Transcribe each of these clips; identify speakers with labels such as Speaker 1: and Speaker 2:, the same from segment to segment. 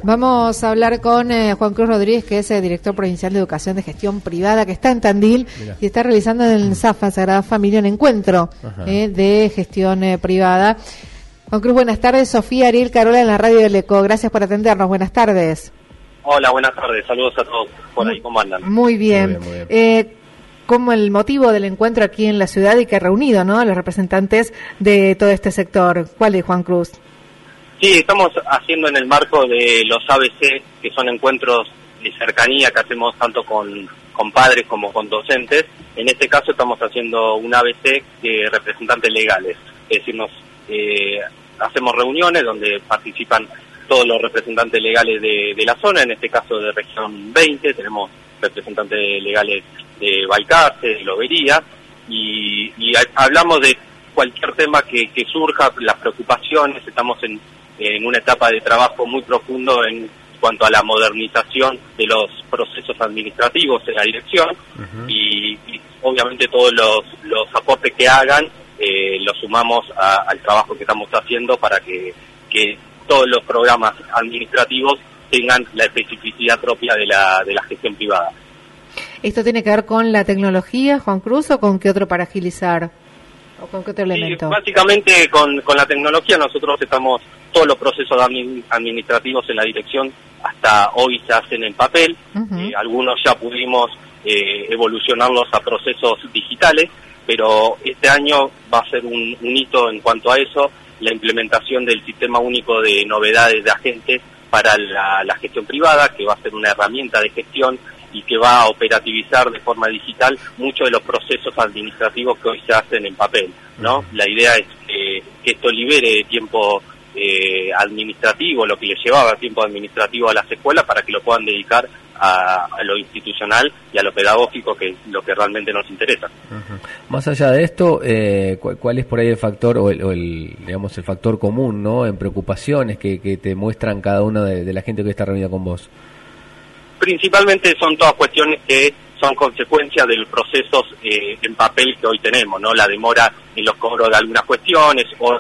Speaker 1: Vamos a hablar con Juan Cruz Rodríguez, que es el director provincial de Educación de Gestión Privada, que está en Tandil. Mirá. Y está realizando en el SAFA, Sagrada Familia, un encuentro de gestión privada. Juan Cruz, buenas tardes. Sofía, Ariel, Carola en la radio del ECO. Gracias por atendernos. Buenas tardes.
Speaker 2: Hola, buenas tardes. Saludos a todos por ahí. ¿Cómo andan?
Speaker 1: Muy bien. Muy bien. Como el motivo del encuentro aquí en la ciudad y que ha reunido, ¿no?, a los representantes de todo este sector. ¿Cuál es, Juan Cruz?
Speaker 2: Sí, estamos haciendo en el marco de los ABC, que son encuentros de cercanía que hacemos tanto con padres como con docentes. En este caso estamos haciendo un ABC de representantes legales. Es decir, hacemos reuniones donde participan todos los representantes legales de la zona, en este caso de región 20, tenemos representantes legales de Balcarce, de Lobería, y hablamos de cualquier tema que surja, las preocupaciones. Estamos en una etapa de trabajo muy profundo en cuanto a la modernización de los procesos administrativos en la dirección, y obviamente todos los aportes que hagan los sumamos al trabajo que estamos haciendo para que todos los programas administrativos tengan la especificidad propia de la gestión privada.
Speaker 1: ¿Esto tiene que ver con la tecnología, Juan Cruz, o con qué otro para agilizar? ¿O con qué otro elemento?
Speaker 2: Sí, básicamente con la tecnología. Nosotros todos los procesos administrativos en la dirección hasta hoy se hacen en papel. Algunos ya pudimos evolucionarlos a procesos digitales, pero este año va a ser un hito en cuanto a eso, la implementación del Sistema Único de Novedades de Agentes para la gestión privada, que va a ser una herramienta de gestión y que va a operativizar de forma digital muchos de los procesos administrativos que hoy se hacen en papel, ¿no? La idea es que esto libere tiempo administrativo, lo que le llevaba tiempo administrativo a las escuelas, para que lo puedan dedicar a lo institucional y a lo pedagógico, que es lo que realmente nos interesa.
Speaker 3: Más allá de esto, ¿cuál es por ahí el factor o el factor común, ¿no?, en preocupaciones que te muestran cada una de la gente que está reunida con vos? Principalmente
Speaker 2: son todas cuestiones que son consecuencias de los procesos en papel que hoy tenemos, ¿no? La demora en los cobros de algunas cuestiones, o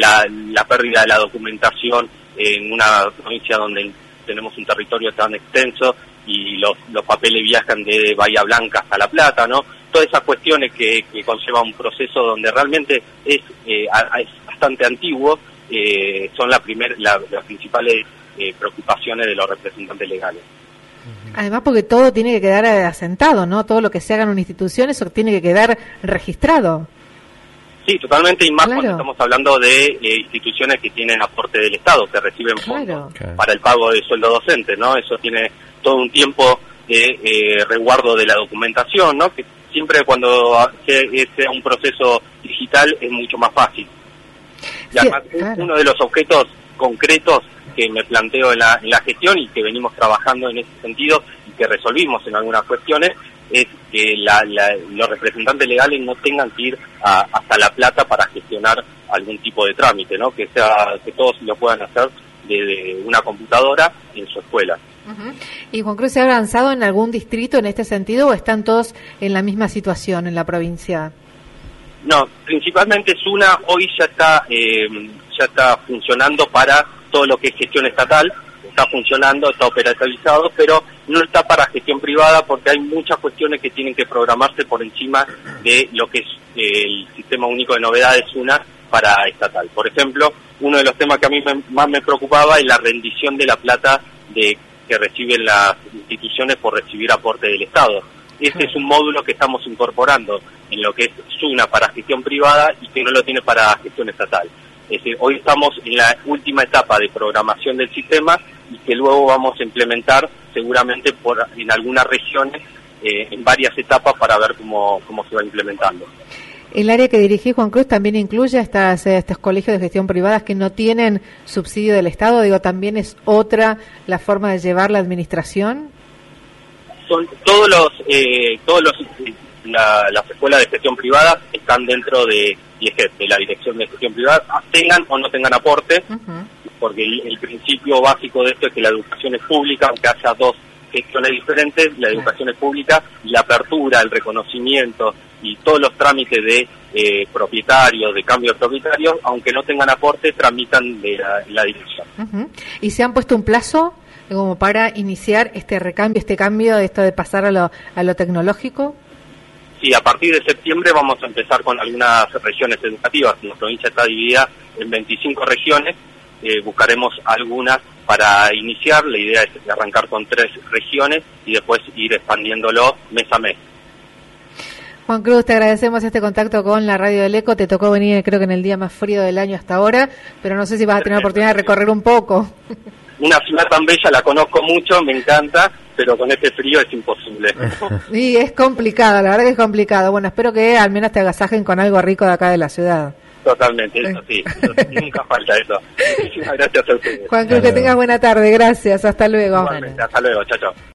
Speaker 2: la pérdida de la documentación en una provincia donde tenemos un territorio tan extenso y los papeles viajan de Bahía Blanca hasta La Plata, ¿no? Todas esas cuestiones que conlleva un proceso donde realmente es bastante antiguo, son las principales preocupaciones de los representantes legales.
Speaker 1: Además, porque todo tiene que quedar asentado, ¿no? Todo lo que se haga en una institución, eso tiene que quedar registrado.
Speaker 2: Sí, totalmente, y más cuando estamos hablando de instituciones que tienen aporte del Estado, que reciben fondos para el pago de sueldo docente, ¿no? Eso tiene todo un tiempo de resguardo de la documentación, ¿no? Que siempre cuando sea un proceso digital es mucho más fácil. Y además, uno de los objetos concretos que me planteo en la gestión y que venimos trabajando en ese sentido y que resolvimos en algunas cuestiones es que los representantes legales no tengan que ir hasta La Plata para gestionar algún tipo de trámite, ¿no? Que todos lo puedan hacer desde una computadora en su escuela.
Speaker 1: ¿Y Juan Cruz, se ha avanzado en algún distrito en este sentido o están todos en la misma situación en la provincia?
Speaker 2: No, principalmente Zuna hoy ya está funcionando para todo lo que es gestión estatal, está funcionando, está operativizado, pero no está para gestión privada porque hay muchas cuestiones que tienen que programarse por encima de lo que es el Sistema Único de Novedades Zuna para estatal. Por ejemplo, uno de los temas que a mí más me preocupaba es la rendición de la plata que reciben las instituciones por recibir aporte del Estado. Este es un módulo que estamos incorporando en lo que es Zuna para gestión privada y que no lo tiene para gestión estatal. Es decir, hoy estamos en la última etapa de programación del sistema y que luego vamos a implementar seguramente en algunas regiones en varias etapas para ver cómo se va implementando.
Speaker 1: ¿El área que dirigí, Juan Cruz, también incluye a estos colegios de gestión privadas que no tienen subsidio del Estado? Digo, ¿también es otra la forma de llevar la administración?
Speaker 2: Son las escuelas de gestión privada están dentro de la Dirección de Gestión Privada, tengan o no tengan aporte, porque el principio básico de esto es que la educación es pública, aunque haya dos gestiones diferentes, la educación es pública y la apertura, el reconocimiento y todos los trámites de propietarios, de cambio de propietarios, aunque no tengan aporte, tramitan de la dirección.
Speaker 1: ¿Y se han puesto un plazo como para iniciar este cambio, esto de pasar a lo tecnológico?
Speaker 2: Sí, a partir de septiembre vamos a empezar con algunas regiones educativas. La provincia está dividida en 25 regiones. Buscaremos algunas para iniciar. La idea es arrancar con 3 regiones y después ir expandiéndolo mes a mes.
Speaker 1: Juan Cruz, te agradecemos este contacto con la Radio del Eco. Te tocó venir, creo que en el día más frío del año hasta ahora, pero no sé si vas a tener la oportunidad de recorrer un poco.
Speaker 2: Una ciudad tan bella, la conozco mucho, me encanta, pero con este frío es imposible.
Speaker 1: Y es complicado, la verdad que es complicado. Bueno, espero que al menos te agasajen con algo rico de acá de la ciudad.
Speaker 2: Totalmente, eso sí, nunca falta eso. Muchísimas gracias a ustedes.
Speaker 1: Juan Cruz, que tengas buena tarde, gracias, hasta luego.
Speaker 2: Igualmente, hasta luego, chao, chao.